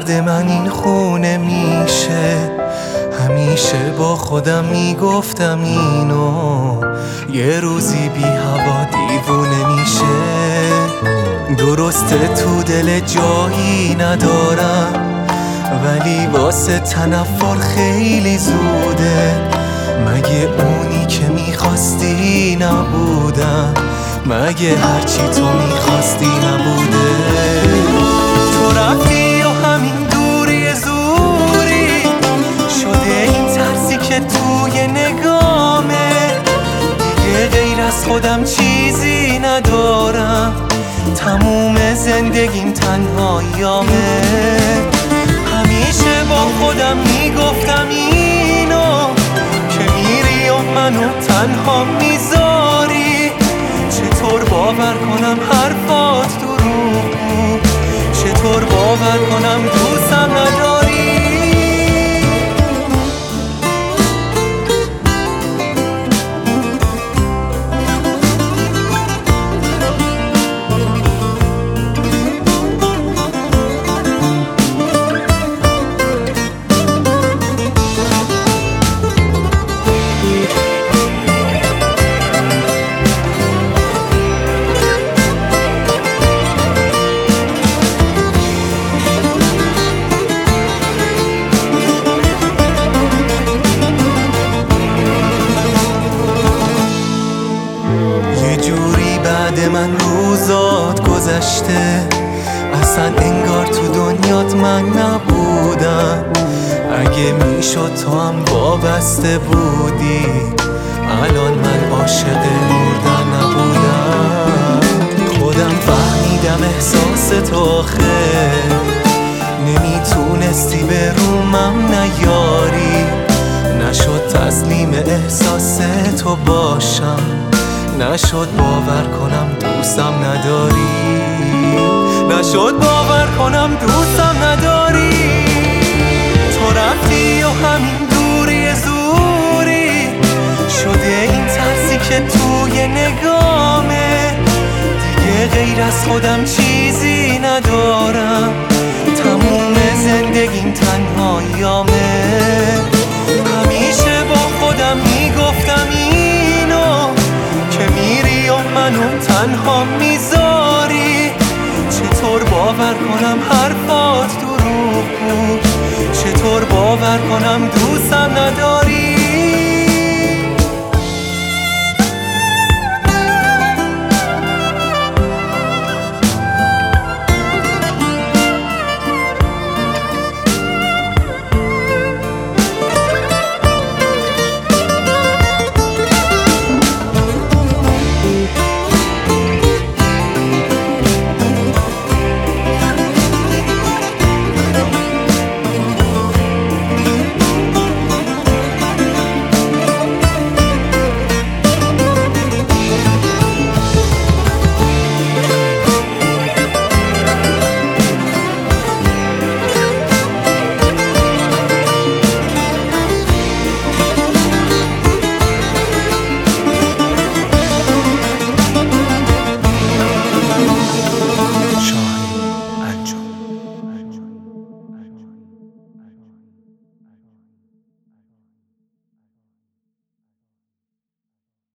درد من این خونه میشه. همیشه با خودم میگفتم اینو، یه روزی بی هوا دیوونه میشه. درسته تو دل جایی ندارم، ولی واسه تنفر خیلی زوده. مگه اونی که میخواستی نبودم؟ مگه هرچی تو میخواستی نبوده؟ تو رفتی و همین دوری زوری شده این ترسی که توی نگامه. دیگه غیر از خودم چیزی ندارم، تموم زندگیم تنهاییامه. همیشه با خودم میگفتم اینو، که میری و منو تنها میذاری. چطور باور کنم حرفات دروغ بود؟ چطور باور کنم دوستم نداری؟ بعد من روزات گذشته، اصلا انگار تو دنیات من نبودم. اگه میشد تو هم وابسته بودی، الان من عاشق مردن نبودم. خودم فهمیدم احساس تو آخه، نمیتونستی به رومم نیاری. نشد تسلیم احساس تو باشم، نشد باور کنم دوستم نداری. نشد باور کنم دوستم نداری. تو رفتی و همین دوری زوری شده این ترسی که توی نگامه. دیگه غیر از خودم چیزی ندارم، تموم زندگیم تنهاییامه. همیشه با خودم میگفتم اینو، که میری و منو تنها میذاری. چطور باور کنم حرفات دروغ بود؟ چطور باور کنم دوستم نداری؟